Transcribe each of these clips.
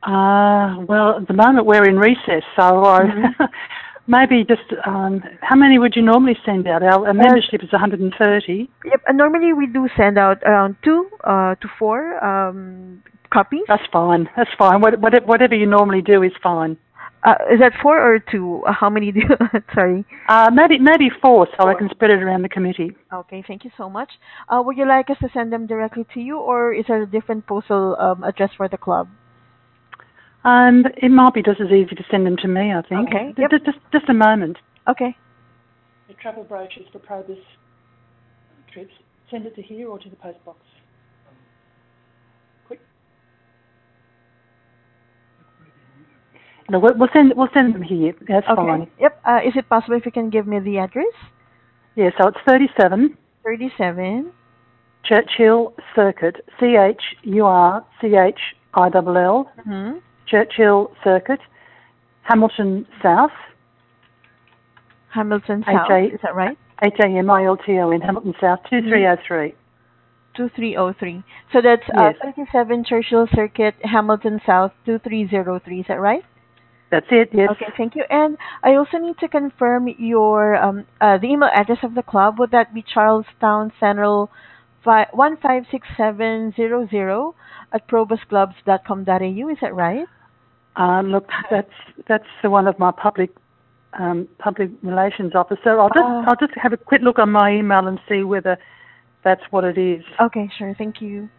Well, at the moment we're in recess, so Mm-hmm. maybe just how many would you normally send out? Our membership is 130. Yep, and normally we do send out around two to four copies. That's fine. That's fine. Whatever you normally do is fine. Is that four or two? How many do you, sorry. Maybe four, so I Four. can spread it around the committee. Okay, thank you so much. Would you like us to send them directly to you, or is there a different postal address for the club? It might be just as easy to send them to me, I think. Okay, yep. Just a moment. Okay. The travel brochures for Probus trips, send it to here or to the post box? Quick. No, we'll send them here. That's Okay. fine. Yep. Is it possible if you can give me the address? Yeah, so it's 37 37. Churchill Circuit, Churchill, Mm-hmm. Churchill Circuit, Hamilton South, Hamilton South. Is that right? Hamilton Hamilton South, Mm-hmm. 2303. 2303. So that's Yes, 37 Churchill Circuit, Hamilton South, 2303. Is that right? that's it. Yes. Okay, thank you. And I also need to confirm your the email address of the club. Would that be Charlestown Central 156700 at probusclubs.com.au? Is that right? Look, that's the one of my public relations officer. Uh, I'll just have a quick look on my email and see whether that's what it is. okay, sure. Thank you.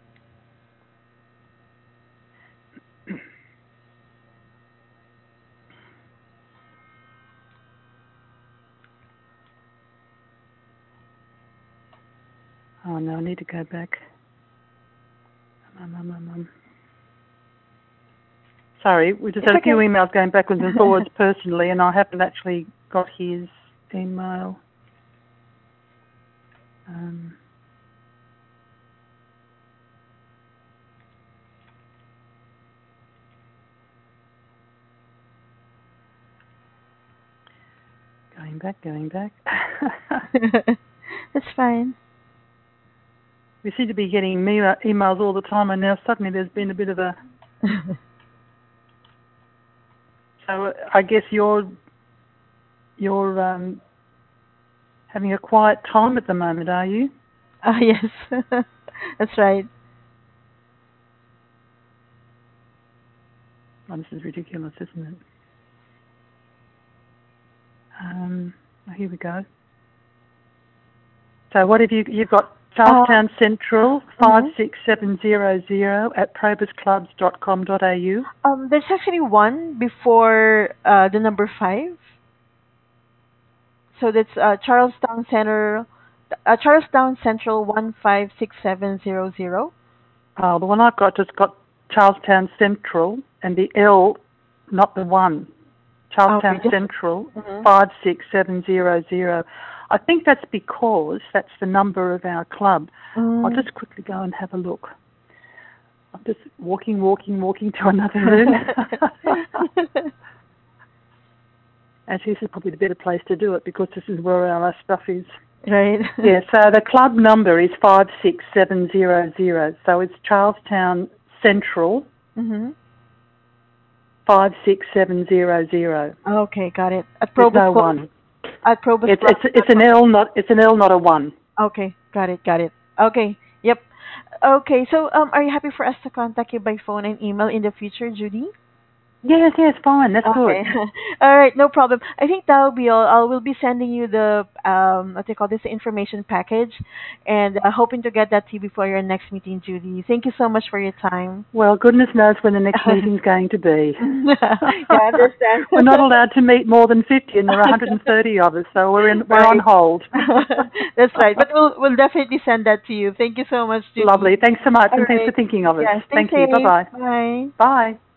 Oh no, I need to go back. Sorry, we just It's had a few okay. emails going backwards and forwards personally, and I haven't actually got his email. Going back. That's fine. We seem to be getting emails all the time, and now suddenly there's been a bit of a. So I guess you're having a quiet time at the moment, are you? Yes, that's right. Oh, this is ridiculous, isn't it? Here we go. So what have you've got Charlestown Central Mhm. 56700 at probusclubs.com.au. There's actually one before the number five. So that's Charlestown Central 156700. The one I've got just got Charlestown Central and the L, not the one. Okay, Charlestown just. Central Mhm. 56700. I think that's because that's the number of our club. I'll Mm. just quickly go and have a look. I'm just walking to another room. Actually, this is probably the better place to do it because this is where our stuff is. Right. Yeah, so the club number is 56700. So it's Charlestown Central Mhm. 56700. Okay, got it. At There's Probus no Club. one. At Probus It's Club. it's it's an L, not a one. Okay, got it, got it. Okay, yep. Okay, so are you happy for us to contact you by phone and email in the future, Judy? Yes, fine. That's Okay. good. All right, no problem. I think that will be all. I will be sending you the what do you call this, information package, and hoping to get that to you before your next meeting, Judy. Thank you so much for your time. Well, goodness knows when the next meeting's going to be. Yeah, I understand. We're not allowed to meet more than 50, and there are 130 of us, so we're on Right. hold. That's right. But we'll definitely send that to you. Thank you so much, Judy. Lovely. Thanks so much, All and thanks for right. thinking of us. Yeah. Stay Thank you. safe. Bye-bye. Bye. Bye.